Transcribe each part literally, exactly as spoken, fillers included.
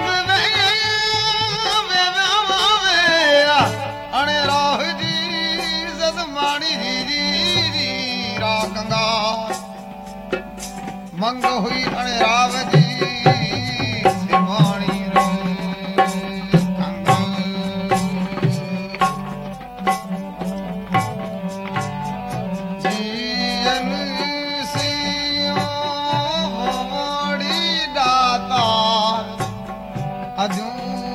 मंग वे वे वे अणे राह जी सदमाणी जी जी रा कंगार मंग हुई अणे राव जी सिमाणी रे कंगार जीवन सियो मोड़ी दातार अजू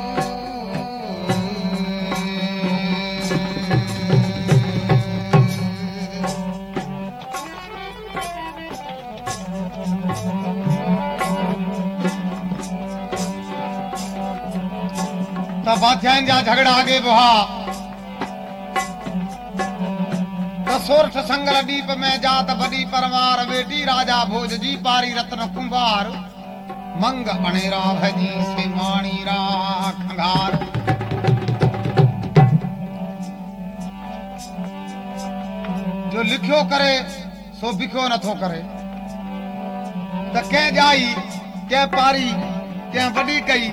बादशाहन जा झगड़ा आगे बुहा त सोरठ संगल दीप में जात बड़ी परवार बेटी राजा भोज जी पारी रत्न कुंभार मंग अणेरा भजी से माणी रा खंगार जो लिखियो करे सो बिखियो नथो करे त कंहिं जाई कंहिं पारी कंहिं वॾी कई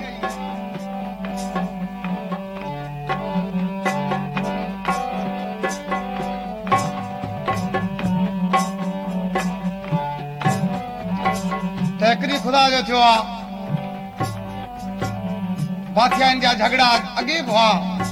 तकरी खुदा जो थियो आ बादशाहन जा झगड़ा अगे हुआ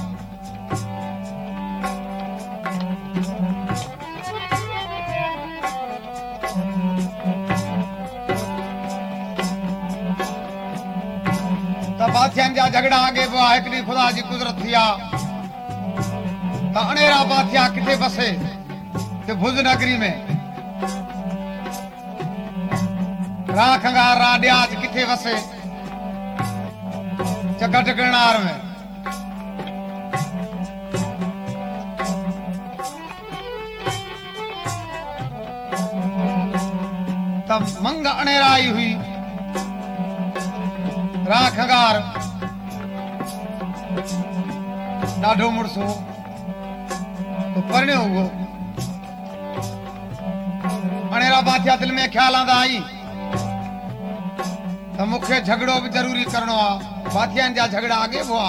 त बादशाहन जा झगड़ा अगे हुआ हिकड़ी खुदा जी कुदरत थी आ त अणेरा बादशाह किथे बसे ते भुज नगरी में राखंगार राडियाज किथे वसे चकट गिरनार में तब मंग अणेराई हुई राखंगार ॾाढो मुड़सो तो परिणियो हुओ अणेरा बादशाह दिल में ख्याल आंदा आई तो मुख्य झगड़ो भी जरूरी करणो आ बादशाहन जा झगड़ा आगे हुआ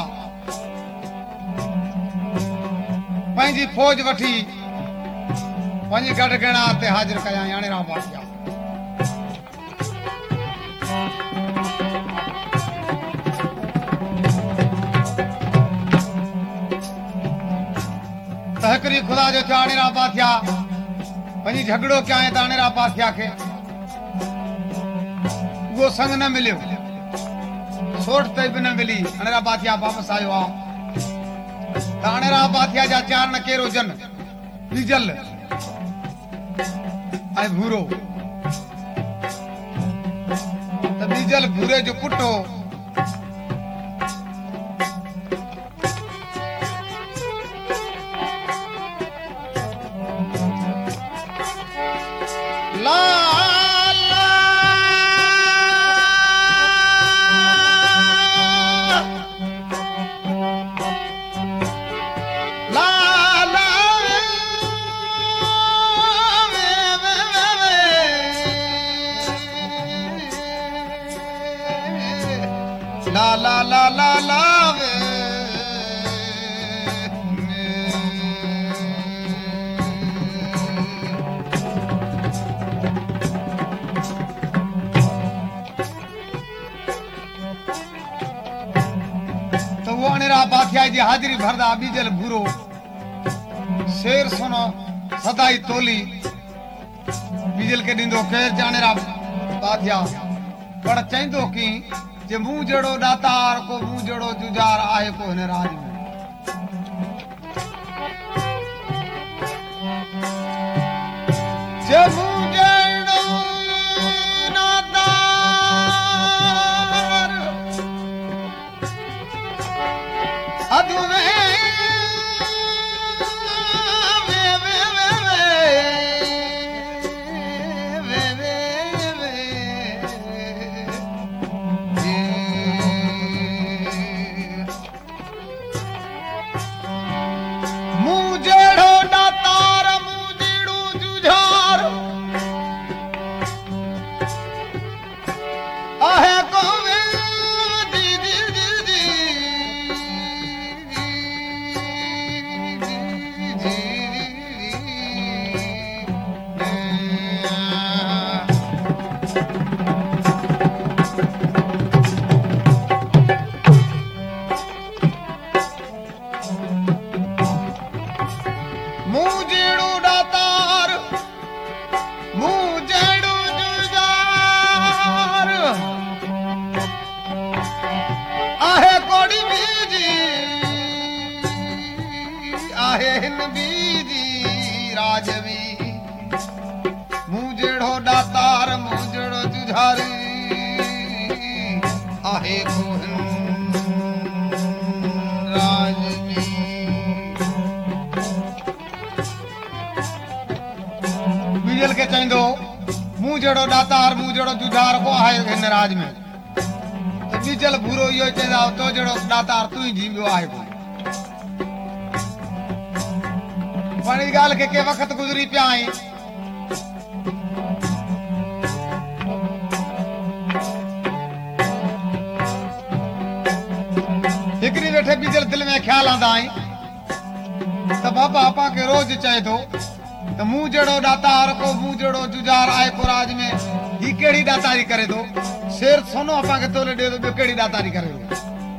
पंहिंजी फौज वठी पंहिंजी गढ़ गिरनार ते हाजिर कया अणेरा बादशाह त हिकड़ी खुदा जो थियो अणेरा बादशाह पंहिंजी झगड़ो कयां त अणेरा बादशाह खे वो संग न मिलियो सोठ ते भी न मिली अणेरा बादशाह वापस आयो आ त अणेरा बादशाह जा चार न केरो जन डीजल ऐं भूरो त डीजल भूरे जो पुटो ला ला ला ला ला ला वे तो वो अणेरा बादशाह जी हाजिरी भरदा बीजल भूरो शेर सुनो सदाई तोली बीजल के ॾींदो केर अणेरा बादशाह पर चईंदो की जे मुंह जड़ो दातार को मुंह जड़ो जुजार आहे को हिन राज में जे मुंह जड़ो दातार अदु में बीजी राजवी मूं जहिड़ो ॾातार मूं जहिड़ो जुझारी आहे कोन राजवी बीजल के चईंदो मूं जहिड़ो ॾातार मूं जहिड़ो जुझार को आहे हिन राज में त बीजल भूरो इहो चईंदा तो जहिड़ो ॾातार तूं ई जीवियो आहे कोन पाणी ॻाल्हि खे के वक़्त गुज़री पिया आहीं हिकिड़ी वेठे बीजल दिल में ख्याल आंदा आहीं त बाबा अपां खे रोज़ चए थो त मूं जहिड़ो ॾातार को मूं जहिड़ो जुझार आहे को राज में ही कहिड़ी ॾातारी करे थो शेर सोनो अपां खे तोले ॾिए थो ॿियो कहिड़ी ॾातारी करे थो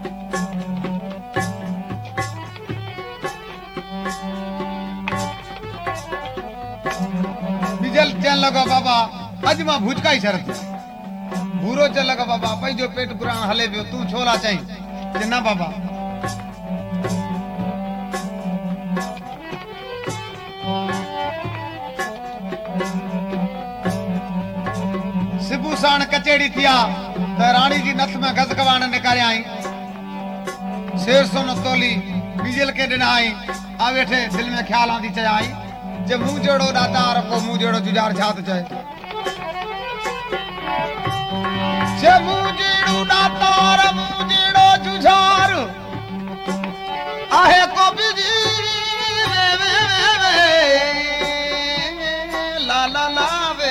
बीजल चवण लॻो बाबा अॼु मां भुचकाई छॾियो भूरो चवण लॻो बाबा पंहिंजो पेट पुराण हले पियो तूं छो ला चईं कि न बाबा सिबू साण कचेड़ी थिया त राणी जी नथ में गज़कवाण निकारियाई शेर सोन तोली बीजल के ॾिनाई आ वेठे दिल में ख्याल आंदी चयाई जे मूं जहिड़ो ॾातार को मूं जहिड़ो जुझार छा थो चए जे मूं जहिड़ो ॾातार मूं जहिड़ो जुझार आहे को बीजी वे वे वे ला ला ला वे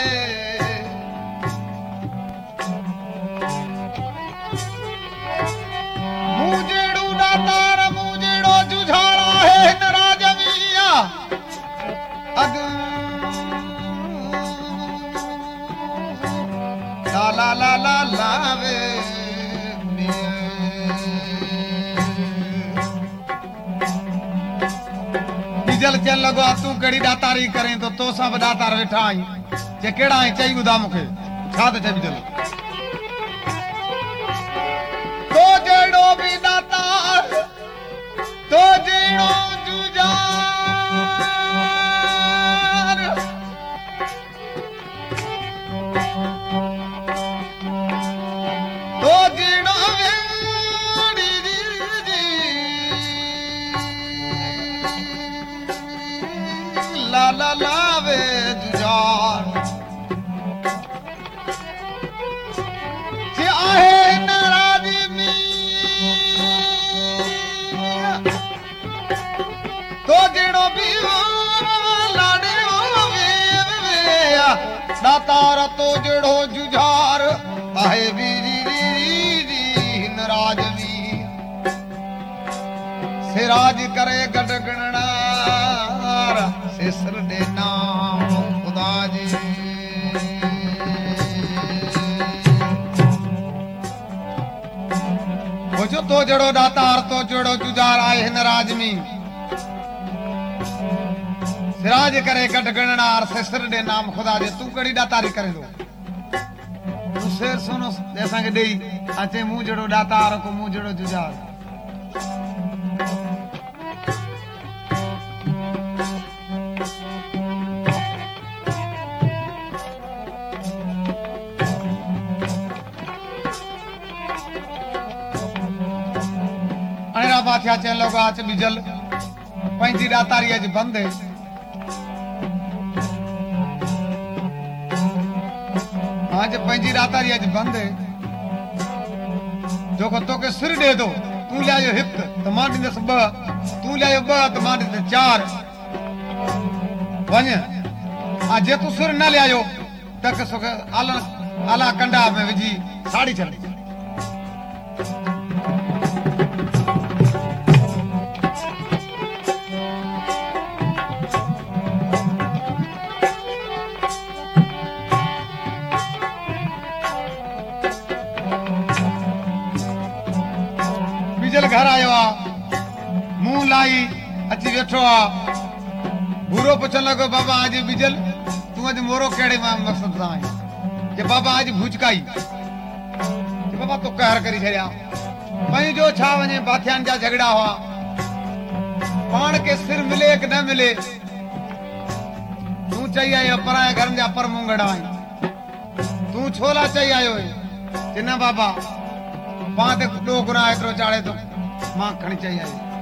मूं जहिड़ो ॾातार मूं जहिड़ो जुझार आहे हिन राज में ला ला ला ला ला वे बीजल चवण लॻो तूं कहिड़ी ॾातारी करें तो तो सां बि ॾातार वेठा आहीं जे कहिड़ा आहीं चई ॿुधा मूंखे छा थो चए बीजल तो जहिड़ो बि ॾातार तो जहिड़ो जुझार ला ला ला वे जुझार जे आहे न राज में तो जहिड़ो बि लाॾे वे वे ॾातार तो जहिड़ो जुझार आहे बीजी हिन राज में सिराज करे गॾ गणनार सिसर दे नाम खुदा जी जो तो जड़ो दातार तो जड़ो जुझार आए हिन राज में सिराज करे गॾ गणनार सिसर दे नाम खुदा जे तू कड़ी दातारी करे दो तू शेर सुनो जैसा के देई अचे मुंह जड़ो दातार को मुंह जड़ो जुझार बाथिया चैन लोग आज बिजल पंहिंजी ॾातारी अज बंद है आज पंहिंजी ॾातारी अज बंद है जो को तोके सिर दे दो तू लियायो हिक त मां ॾींदसि ॿ तू लियायो ॿ त मां ॾींदसि चार वञ आ जे तू सिर न लियायो त के आला आला कंडा में विझी साड़ी छॾ घर आयो आ मुंह लाई अची वेठो आ बुरो पुछण लॻो बाबा आज बिजल तू अज मोरो कहिड़े मक़सद सां आई जे बाबा आज भुचकाई जे बाबा तो कहर करी छॾिया पंहिंजो छा वञे बाथियान जा झगड़ा हुआ पाण के सिर मिले कि न मिले तू चई आयो पराए घर जा पर मुंगड़ा तू छोला चई आयो चिन्ना बाबा पां ते दो गुना एतिरो चाड़े तो मां खणी चई आयो